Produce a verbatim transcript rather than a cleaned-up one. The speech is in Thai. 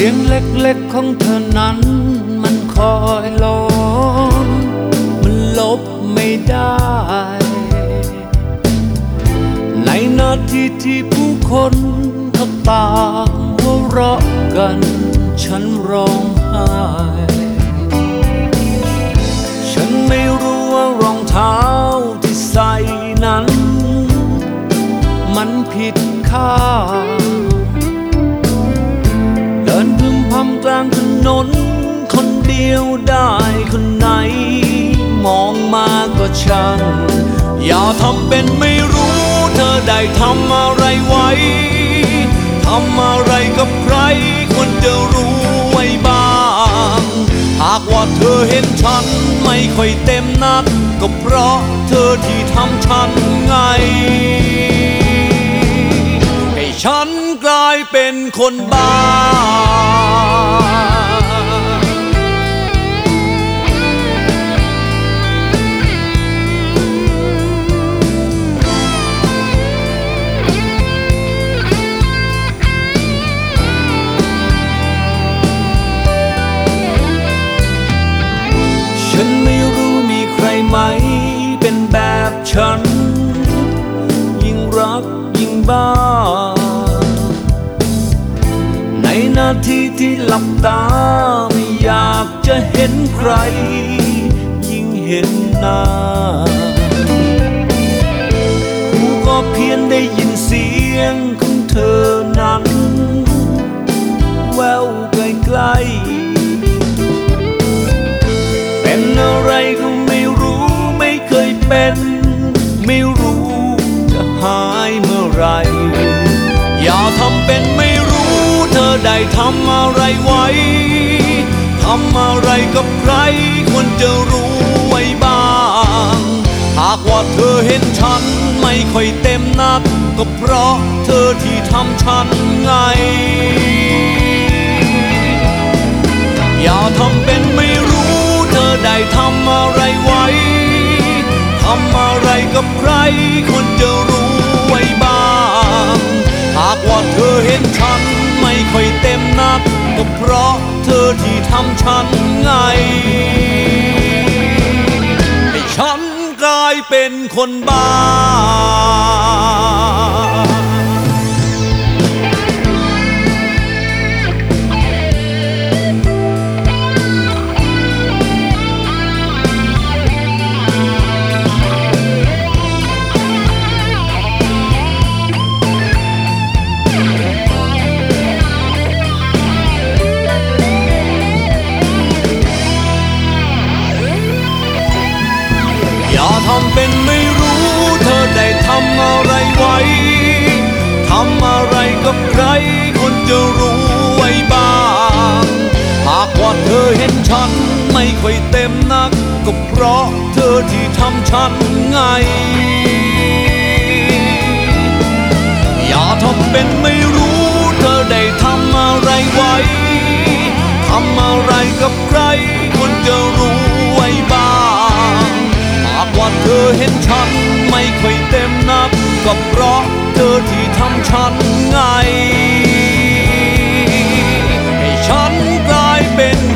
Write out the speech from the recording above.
สียงเล็กๆของเธอนั้นมันคอยล้อมมันลบไม่ได้ในนาทีที่ผู้คนเขาต่างหัวเราะกันฉันร้องไห้ฉันไม่รู้ว่ารองเท้าที่ใส่นั้นมันผิดค่าเดินพึมพำกลางถนนคนเดียวได้คนไหนมองมาก็ช่างอย่าทำเป็นไม่รู้เธอได้ทำอะไรไว้ทำอะไรกับใครควรจะรู้ไว้บ้างหากว่าเธอเห็นฉันไม่ค่อยเต็มนักก็เพราะเธอที่ทำฉันไงให้ฉันกลายเป็นคนบ้าฉันไม่รู้มีใครไหมเป็นแบบฉันยิ่งรักยิ่งบ้าในนาทีที่หลับตาไม่อยากจะเห็นใครยิ่งเห็นหน้าหูก็เพียงได้ยินเสียงของเธอนั้นแววไกลๆเป็นอะไรก็ไม่รู้ไม่เคยเป็นไม่รู้จะหายเมื่อไรอย่าทำเป็นไม่รู้เธอได้ทำอะไรไว้ทำอะไรกับใครควรจะรู้ไว้บ้างหากว่าเธอเห็นฉันไม่ค่อยเต็มนักก็เพราะเธอที่ทำฉันไงอย่าทำเป็นไม่รู้เธอได้ทำอะไรไว้ทำอะไรกับใครควรจะรู้ไว้บ้างหากว่าเธอเห็นฉันไม่ค่อยเต็มนักก็เพราะเธอที่ทำฉันไงให้ฉันกลายเป็นคนบ้าอย่าทำเป็นไม่รู้เธอได้ทำอะไรไว้ทำอะไรกับใครคนจะรู้ไว้บ้างหากว่าเธอเห็นฉันไม่ค่อยเต็มนักก็เพราะเธอที่ทำฉันไงอย่าทำเป็นไม่รู้เธอได้ทำอะไรไว้ทำอะไรกับใครคนจะรู้ไว้บ้างหากว่าเธอเห็นฉันไม่ค่อยเต็มนักก็เพราะเธอที่ทำฉันไงให้ฉันกลายเป็น